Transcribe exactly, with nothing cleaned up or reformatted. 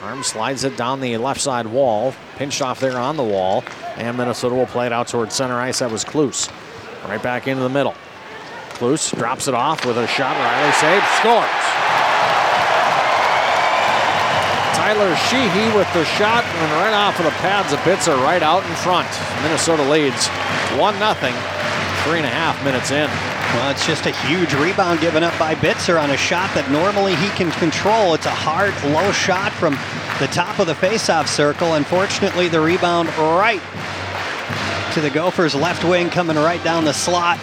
Arm slides it down the left side wall. Pinched off there on the wall. And Minnesota will play it out towards center ice. That was Klus. Right back into the middle. Klus drops it off with a shot. Riley saves. Scores. Tyler Sheehy with the shot. And right off of the pads of Bitzer right out in front. Minnesota leads one nothing. Three and a half minutes in. Well, it's just a huge rebound given up by Bitzer on a shot that normally he can control. It's a hard, low shot from the top of the faceoff circle. Unfortunately, the rebound right to the Gophers' left wing, coming right down the slot.